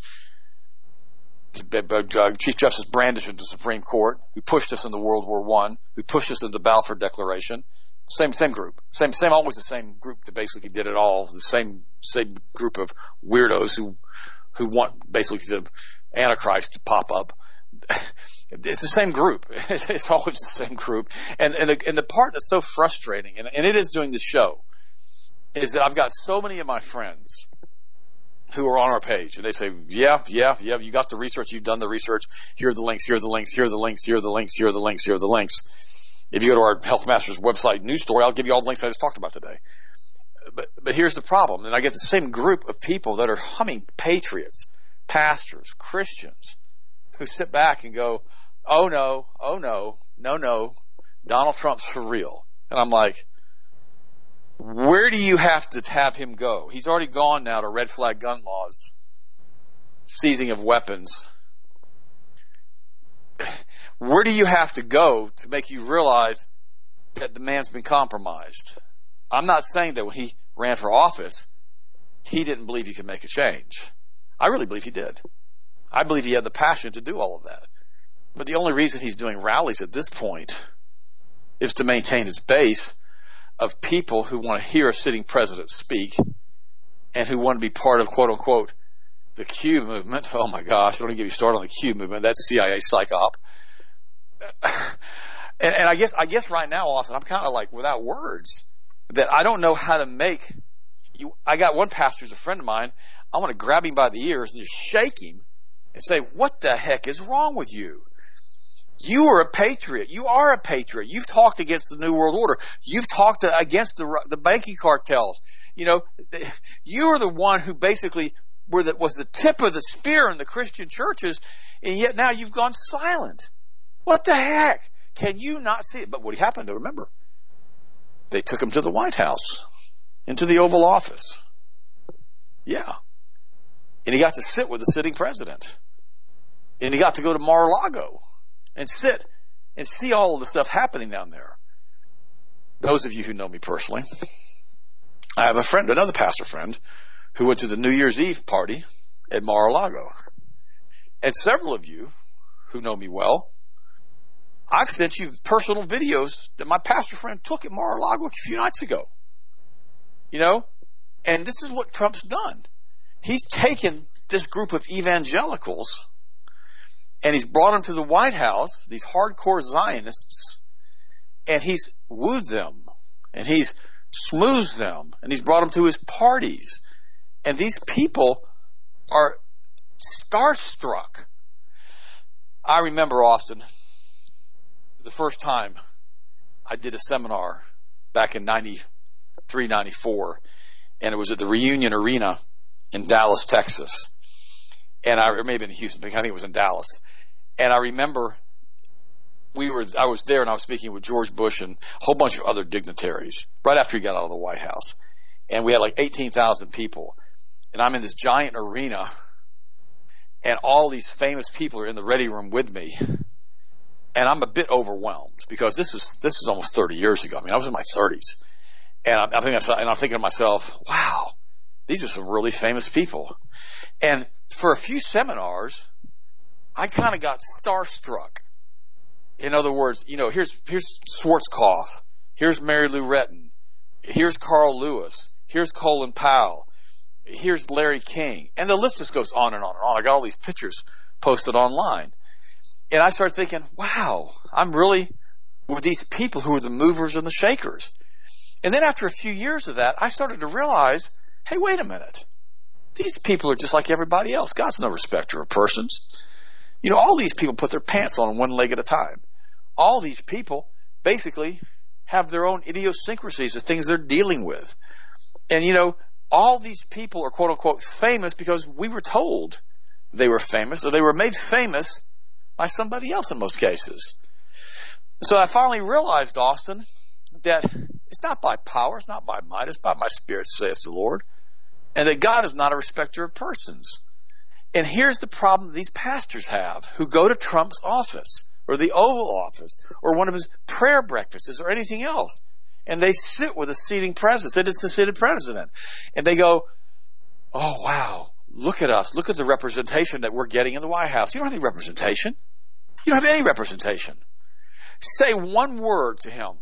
Chief Justice Brandish into the Supreme Court, who pushed us into World War One, who pushed us into the Balfour Declaration. Same same group, same same always the same group that basically did it all. The same same group of weirdos who who want basically the Antichrist to pop up. It's the same group. It's always the same group. And and the, and the part that's so frustrating, and, and it is doing the show, is that I've got so many of my friends who are on our page, and they say, yeah, yeah, yeah, you got the research, you've done the research, here are the links, here are the links, here are the links, here are the links, here are the links, here are the links. If you go to our Health Masters website news story, I'll give you all the links I just talked about today. But but here's the problem, and I get the same group of people that are humming patriots, pastors, Christians, who sit back and go, oh no, oh no, no, no, Donald Trump's for real. And I'm like, where do you have to have him go? He's already gone now to red flag gun laws, seizing of weapons. Where do you have to go to make you realize that the man's been compromised. I'm not saying that when he ran for office, he didn't believe he could make a change. I really believe he did. I believe he had the passion to do all of that. But the only reason he's doing rallies at this point is to maintain his base of people who want to hear a sitting president speak and who want to be part of, quote unquote, the Q movement. Oh my gosh, don't even get me started on the Q movement. That's C I A psych op. and, and I guess, I guess right now, Austin, I'm kind of like without words that I don't know how to make you. I got one pastor who's a friend of mine. I want to grab him by the ears and just shake him and say, what the heck is wrong with you? You are a patriot. You are a patriot. You've talked against the New World Order. You've talked against the, the banking cartels. You know, you are the one who basically were the, was the tip of the spear in the Christian churches, and yet now you've gone silent. What the heck? Can you not see it? But what happened to remember? They took him to the White House, into the Oval Office. Yeah. And he got to sit with the sitting president. And he got to go to Mar-a-Lago and sit and see all of the stuff happening down there. Those of you who know me personally, I have a friend, another pastor friend, who went to the New Year's Eve party at Mar-a-Lago. And several of you who know me well, I've sent you personal videos that my pastor friend took at Mar-a-Lago a few nights ago. You know? And this is what Trump's done. He's taken this group of evangelicals and he's brought them to the White House, these hardcore Zionists, and he's wooed them, and he's smoothed them, and he's brought them to his parties. And these people are starstruck. I remember, Austin, the first time I did a seminar back in ninety-three, ninety-four, and it was at the Reunion Arena in Dallas, Texas. And I, or maybe in Houston, I think it was in Dallas. And I remember we were, I was there and I was speaking with George Bush and a whole bunch of other dignitaries right after he got out of the White House. And we had like eighteen thousand people. And I'm in this giant arena and all these famous people are in the ready room with me. And I'm a bit overwhelmed because this was, this was almost thirty years ago. I mean, I was in my thirties. And I'm, I'm thinking, and I'm thinking to myself, wow, these are some really famous people. And for a few seminars, I kind of got starstruck. In other words, you know, here's here's Schwarzkopf, here's Mary Lou Retton, here's Carl Lewis, here's Colin Powell, here's Larry King, and the list just goes on and on and on. I got all these pictures posted online. And I started thinking, wow, I'm really with these people who are the movers and the shakers. And then after a few years of that, I started to realize, hey, wait a minute. These people are just like everybody else. God's no respecter of persons. You know, all these people put their pants on one leg at a time. All these people basically have their own idiosyncrasies, the things they're dealing with. And, you know, all these people are, quote unquote, famous because we were told they were famous, or they were made famous by somebody else in most cases. So I finally realized, Austin, that it's not by power, it's not by might, it's by my spirit, saith the Lord. And that God is not a respecter of persons. And here's the problem these pastors have who go to Trump's office or the Oval Office or one of his prayer breakfasts or anything else. And they sit with a seating president. They just a seated president. And they go, oh, wow, look at us. Look at the representation that we're getting in the White House. You don't have any representation. You don't have any representation. Say one word to him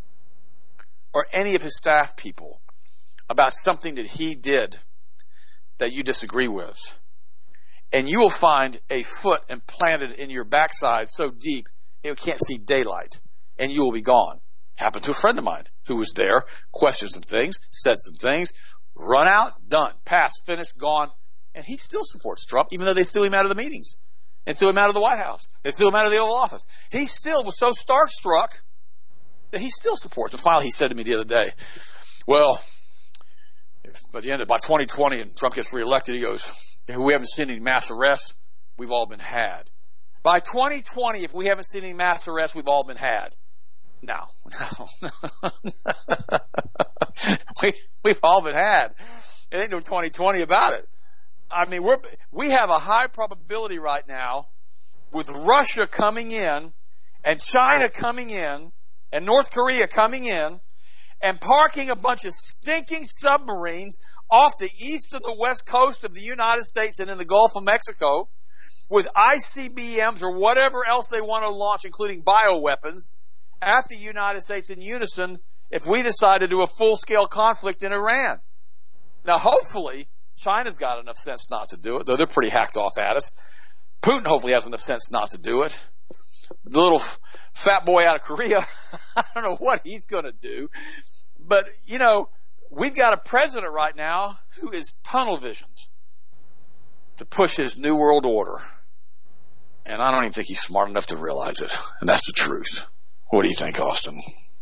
or any of his staff people about something that he did that you disagree with. And you will find a foot implanted in your backside so deep it can't see daylight. And you will be gone. Happened to a friend of mine who was there, questioned some things, said some things, run out, done, passed, finished, gone. And he still supports Trump, even though they threw him out of the meetings and threw him out of the White House. They threw him out of the Oval Office. He still was so starstruck that he still supports him. Finally, he said to me the other day, well, if by the end of by twenty twenty and Trump gets reelected, he goes, if we haven't seen any mass arrests, we've all been had. By twenty twenty, if we haven't seen any mass arrests, we've all been had. No, no. we, we've all been had. There ain't no twenty twenty about it. I mean, we're, we have a high probability right now with Russia coming in and China coming in and North Korea coming in and parking a bunch of stinking submarines off the east of the west coast of the United States and in the Gulf of Mexico with I C B Ms or whatever else they want to launch, including bioweapons, at the United States in unison if we decide to do a full-scale conflict in Iran. Now, hopefully, China's got enough sense not to do it, though they're pretty hacked off at us. Putin hopefully has enough sense not to do it. The little fat boy out of Korea, I don't know what he's going to do. But, you know, we've got a president right now who is tunnel visioned to push his New World Order. And I don't even think he's smart enough to realize it. And that's the truth. What do you think, Austin?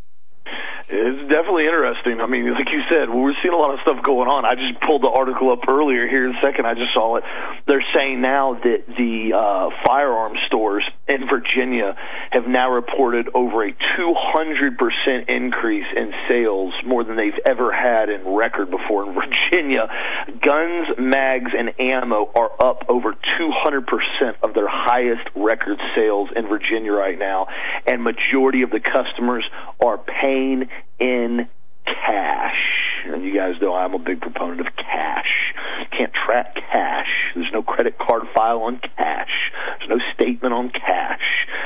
It's definitely interesting. I mean, like you said, we're seeing a lot of stuff going on. I just pulled the article up earlier here in a second. I just saw it. They're saying now that the uh, firearm stores in Virginia have now reported over a two hundred percent increase in sales, more than they've ever had in record before in Virginia. Guns, mags, and ammo are up over two hundred percent of their highest record sales in Virginia right now, and majority of the customers are paying in cash. And you guys know I'm a big proponent of cash. Can't track cash. There's no credit card file on cash. There's no statement on cash.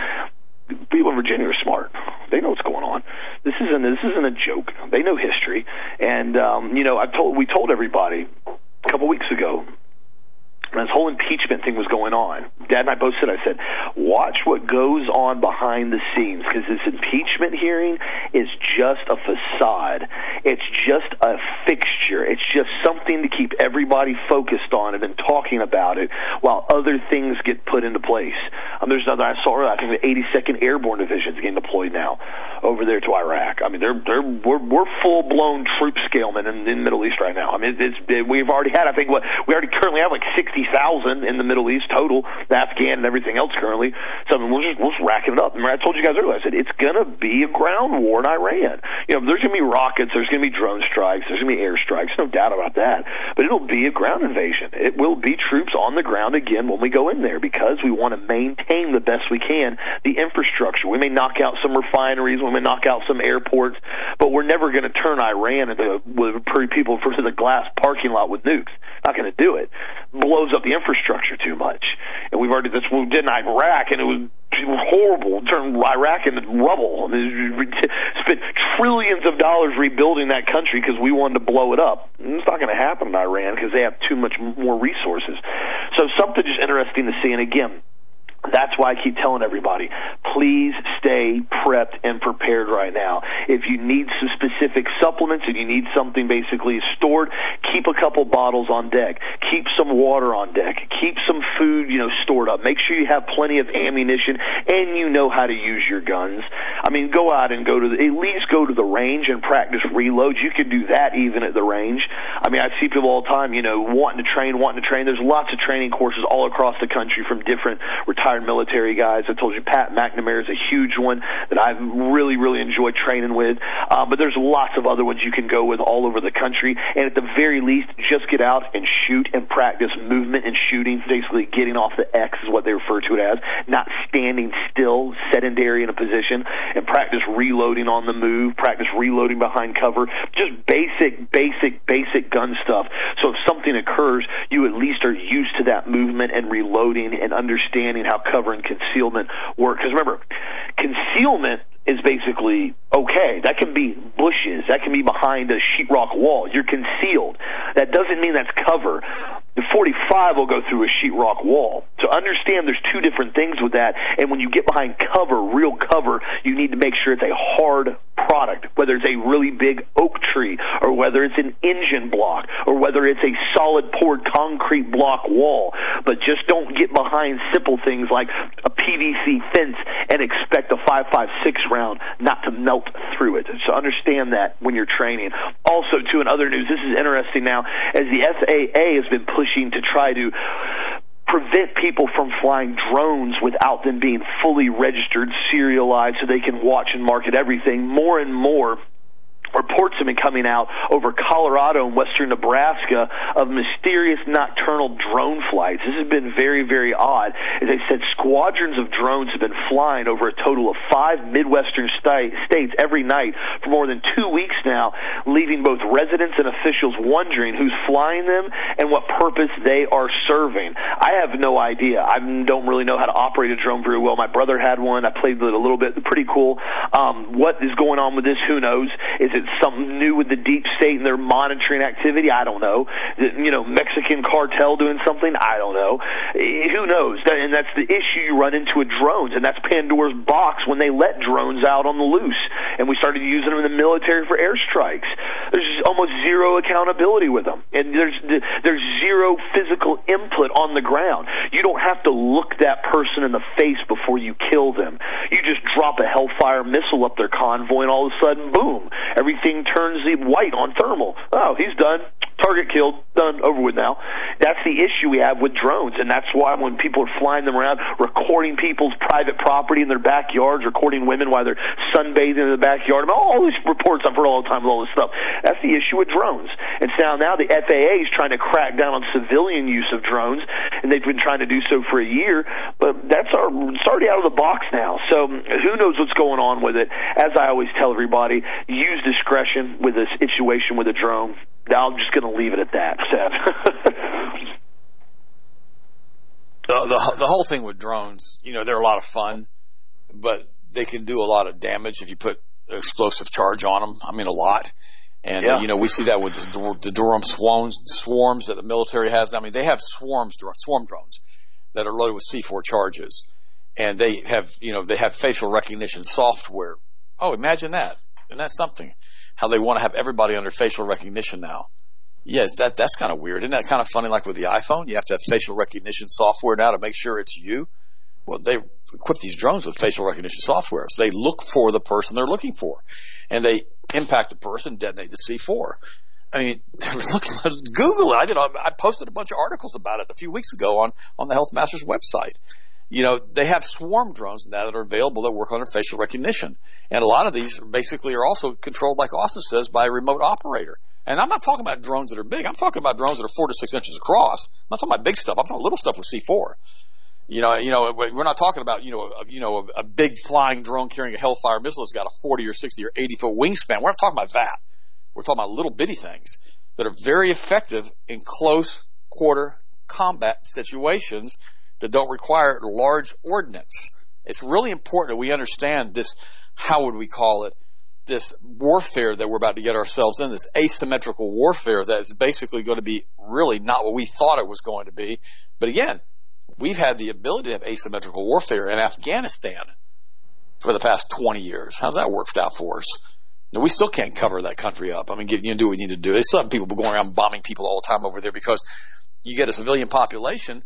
People in Virginia are smart. They know what's going on. This isn't this isn't a joke. They know history. And um, you know, I told we told everybody a couple weeks ago, this whole impeachment thing was going on. Dad and I both said, I said, watch what goes on behind the scenes, because this impeachment hearing is just a facade. It's just a fixture. It's just something to keep everybody focused on it and talking about it while other things get put into place. Um, there's another, I saw, I think the eighty-second Airborne Division is getting deployed now over there to Iraq. I mean, they're, they're, we're, we're full-blown troop scalemen in, in the Middle East right now. I mean, it's, it, we've already had, I think, what, we already currently have like sixty thousand in the Middle East total, the Afghan and everything else currently. So I mean, we're just, we're just racking it up. Remember, I told you guys earlier, I said, it's going to be a ground war in Iran. You know, there's going to be rockets, there's going to be drone strikes, there's going to be air strikes, no doubt about that. But it'll be a ground invasion. It will be troops on the ground again when we go in there, because we want to maintain the best we can the infrastructure. We may knock out some refineries, we may knock out some airports, but we're never going to turn Iran into with people for the glass parking lot with nukes. Not going to do it. Blows up the infrastructure too much. And we've already, that's what we did in Iraq, and it was horrible. Turned Iraq into rubble. I mean, we spent trillions of dollars rebuilding that country because we wanted to blow it up. And it's not going to happen in Iran because they have too much more resources. So something just interesting to see. And again, that's why I keep telling everybody, please stay prepped and prepared right now. If you need some specific supplements and you need something basically stored, keep a couple bottles on deck. Keep some water on deck. Keep some food, you know, stored up. Make sure you have plenty of ammunition and you know how to use your guns. I mean, go out and go to the, at least go to the range and practice reloads. You can do that even at the range. I mean, I see people all the time, you know, wanting to train, wanting to train. There's lots of training courses all across the country from different retired military guys. I told you Pat McNamara is a huge one that I've really, really enjoyed training with. Uh, but there's lots of other ones you can go with all over the country. And at the very least, just get out and shoot and practice movement and shooting, basically getting off the X is what they refer to it as, not standing still, sedentary in a position, and practice reloading on the move, practice reloading behind cover, just basic, basic, basic gun stuff. So if something occurs, you at least are used to that movement and reloading and understanding how cover and concealment work. Because remember, concealment is basically okay. That can be bushes. That can be behind a sheetrock wall. You're concealed. That doesn't mean that's cover. The forty-five will go through a sheetrock wall. So understand there's two different things with that. And when you get behind cover, real cover, you need to make sure it's a hard product, whether it's a really big oak tree or whether it's an engine block or whether it's a solid poured concrete block wall. But just don't get behind simple things like a P V C fence and expect a five five six round not to melt through it. So understand that when you're training. Also, too, in other news, this is interesting now, as the F A A has been pushing to try to prevent people from flying drones without them being fully registered, serialized, so they can watch and market everything. More and more reports have been coming out over Colorado and western Nebraska of mysterious nocturnal drone flights. This has been very, very odd. As they said, squadrons of drones have been flying over a total of five Midwestern st- states every night for more than two weeks now, leaving both residents and officials wondering who's flying them and what purpose they are serving. I have no idea. I don't really know how to operate a drone very well. My brother had one. I played with it a little bit. Pretty cool. Um, what is going on with this? Who knows? Is it something new with the deep state and their monitoring activity? I don't know. You know, Mexican cartel doing something? I don't know. Who knows? And that's the issue you run into with drones, and that's Pandora's box when they let drones out on the loose, and we started using them in the military for airstrikes. There's almost zero accountability with them, and there's there's zero physical input on the ground. You don't have to look that person in the face before you kill them. You just drop a Hellfire missile up their convoy, and all of a sudden, boom, everything turns white on thermal. Oh, he's done. Target killed. Done. Over with now. That's the issue we have with drones, and that's why when people are flying them around, recording people's private property in their backyards, recording women while they're sunbathing in the backyard, I mean, all these reports I've heard all the time with all this stuff. That's the issue with drones. And so now the F A A is trying to crack down on civilian use of drones, and they've been trying to do so for a year, but that's our, it's already out of the box now. So who knows what's going on with it. As I always tell everybody, use discretion with this situation with a drone. I'm just going to leave it at that, Seth. the, the the whole thing with drones, you know, they're a lot of fun, but they can do a lot of damage if you put explosive charge on them. I mean, a lot. And, yeah. uh, you know, we see that with the, the Durham swarms, swarms that the military has. I mean, they have swarms, swarm drones that are loaded with C four charges. And they have, you know, they have facial recognition software. Oh, imagine that. Isn't that something? How they want to have everybody under facial recognition now. Yes, that that's kind of weird. Isn't that kind of funny? Like with the iPhone, you have to have facial recognition software now to make sure it's you. Well, they equip these drones with facial recognition software, so they look for the person they're looking for, and they impact the person, detonate the C four. I mean, look, Google it. I did. I posted a bunch of articles about it a few weeks ago on on the Health Masters website. You know, they have swarm drones now that are available that work under facial recognition. And a lot of these basically are also controlled, like Austin says, by a remote operator. And I'm not talking about drones that are big. I'm talking about drones that are four to six inches across. I'm not talking about big stuff. I'm talking about little stuff with C four. You know, you know, we're not talking about, you know, a, you know, a, a big flying drone carrying a Hellfire missile that's got a forty or sixty or eighty foot wingspan. We're not talking about that. We're talking about little bitty things that are very effective in close quarter combat situations that don't require large ordnance. It's really important that we understand this, how would we call it, this warfare that we're about to get ourselves in, this asymmetrical warfare that is basically going to be really not what we thought it was going to be. But again, we've had the ability to have asymmetrical warfare in Afghanistan for the past twenty years. How's that worked out for us? Now, we still can't cover that country up. I mean, you know, do what we need to do. They still have people going around bombing people all the time over there because you get a civilian population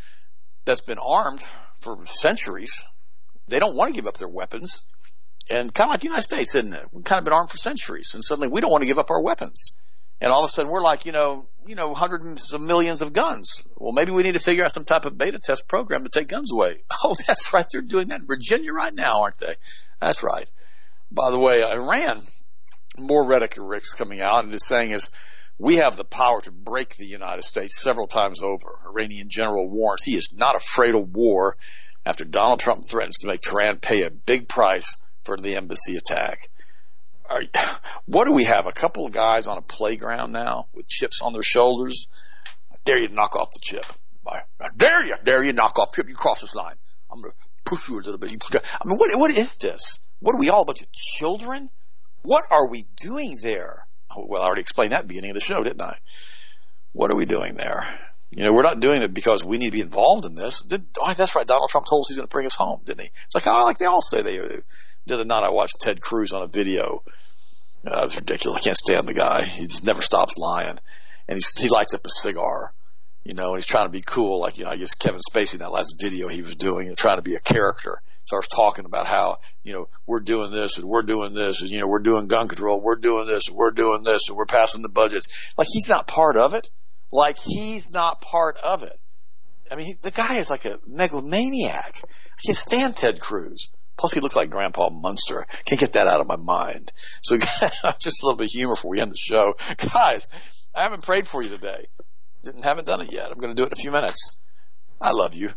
that's been armed for centuries. They don't want to give up their weapons. And kind of like the United States, isn't it? We've kind of been armed for centuries, and suddenly we don't want to give up our weapons. And all of a sudden we're like, you know, you know, hundreds of millions of guns. Well, maybe we need to figure out some type of beta test program to take guns away. Oh, that's right. They're doing that in Virginia right now, aren't they? That's right. By the way, Iran, more rhetoric coming out, and it's saying is, we have the power to break the United States several times over. Iranian general warns he is not afraid of war after Donald Trump threatens to make Tehran pay a big price for the embassy attack. Are, what do we have? A couple of guys on a playground now with chips on their shoulders? I dare you to knock off the chip. I dare you. I dare you to knock off the chip. You cross this line. I'm going to push you a little bit. I mean, what, what is this? What are we all, a bunch of children? What are we doing there? Well, I already explained that at the beginning of the show, didn't I? What are we doing there? You know, we're not doing it because we need to be involved in this. Did, oh, that's right. Donald Trump told us he's going to bring us home, didn't he? It's like, oh, like they all say they do. The other night I watched Ted Cruz on a video. Uh, it was ridiculous. I can't stand the guy. He just never stops lying. And he's, he lights up a cigar, you know, and he's trying to be cool. Like, you know, I guess Kevin Spacey in that last video he was doing and trying to be a character. Starts talking about how, you know, we're doing this and we're doing this and, you know, we're doing gun control, we're doing this and we're doing this and we're passing the budgets. Like, he's not part of it. Like, he's not part of it. I mean, he, the guy is like a megalomaniac. I can't stand Ted Cruz. Plus, he looks like Grandpa Munster. Can't get that out of my mind. So, just a little bit of humor before we end the show. Guys, I haven't prayed for you today. Didn't, haven't done it yet. I'm going to do it in a few minutes. I love you.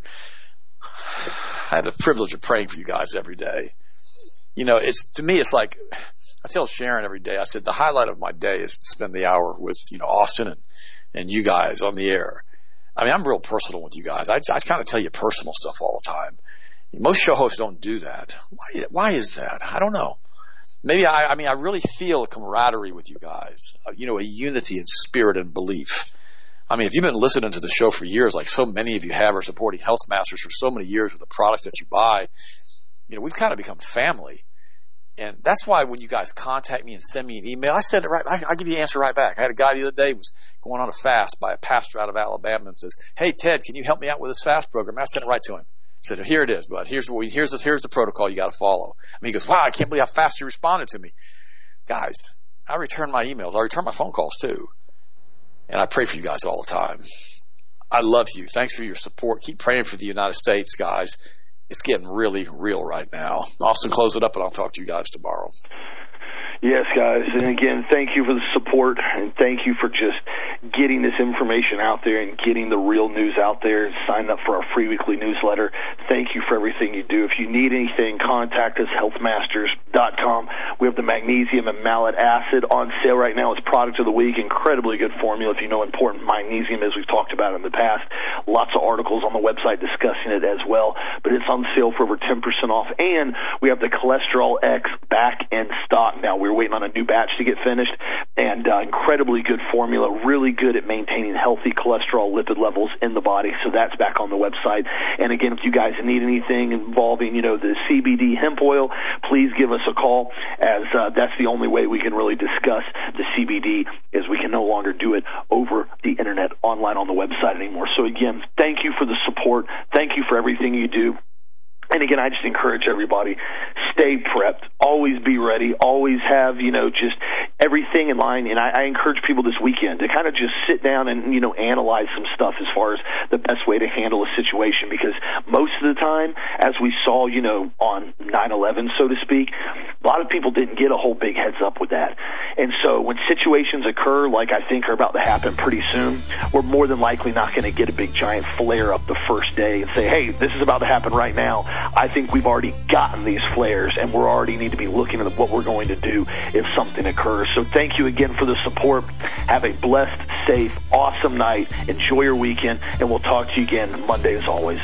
I had the privilege of praying for you guys every day. You know, it's to me, it's like, I tell Sharon every day, I said, the highlight of my day is to spend the hour with, you know, Austin and, and you guys on the air. I mean, I'm real personal with you guys. I, I kind of tell you personal stuff all the time. Most show hosts don't do that. Why, why is that? I don't know. Maybe I, I mean, I really feel a camaraderie with you guys, uh, you know, a unity in spirit and belief. I mean, if you've been listening to the show for years, like so many of you have, or supporting Health Masters for so many years with the products that you buy, you know, we've kind of become family. And that's why when you guys contact me and send me an email, I send it right, I, I give you the answer right back. I had a guy the other day who was going on a fast by a pastor out of Alabama and says, hey, Ted, can you help me out with this fast program? And I sent it right to him. Said, here it is, bud. Here's what we, here's the, here's the protocol you got to follow. I mean, he goes, wow, I can't believe how fast you responded to me. Guys, I return my emails. I return my phone calls too. And I pray for you guys all the time. I love you. Thanks for your support. Keep praying for the United States, guys. It's getting really real right now. Austin, close it up, and I'll talk to you guys tomorrow. Yes, guys. And again, thank you for the support, and thank you for just getting this information out there and getting the real news out there. Sign up for our free weekly newsletter. Thank you for everything you do. If you need anything, contact us, health masters dot com. We have the magnesium and malate acid on sale right now. It's product of the week. Incredibly good formula if you know important magnesium, as we've talked about in the past. Lots of articles on the website discussing it as well. But it's on sale for over ten percent off. And we have the Cholesterol X back in stock now. We're waiting on a new batch to get finished, and uh, incredibly good formula, really good at maintaining healthy cholesterol lipid levels in the body. So that's back on the website. And again, if you guys need anything involving, you know, the C B D hemp oil, please give us a call, as uh, that's the only way we can really discuss the C B D, is we can no longer do it over the internet, online on the website anymore. So again, thank you for the support. Thank you for everything you do. And again, I just encourage everybody, stay prepped, always be ready, always have, you know, just everything in line. And I, I encourage people this weekend to kind of just sit down and, you know, analyze some stuff as far as the best way to handle a situation, because most of the time, as we saw, you know, on nine eleven, so to speak, a lot of people didn't get a whole big heads up with that. And so when situations occur, like I think are about to happen pretty soon, we're more than likely not going to get a big giant flare up the first day and say, hey, this is about to happen right now. I think we've already gotten these flares, and we already need to be looking at what we're going to do if something occurs. So thank you again for the support. Have a blessed, safe, awesome night. Enjoy your weekend, and we'll talk to you again Monday as always.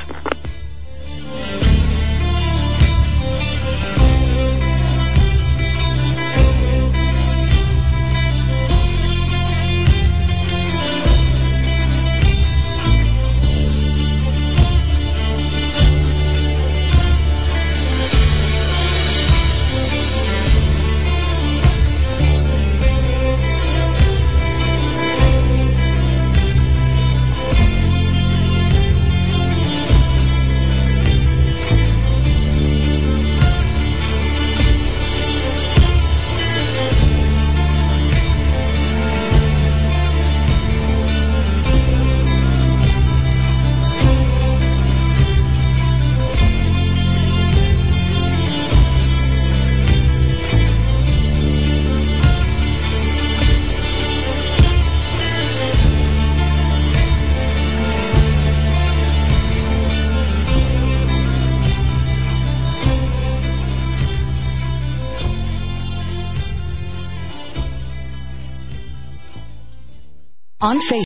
On Facebook.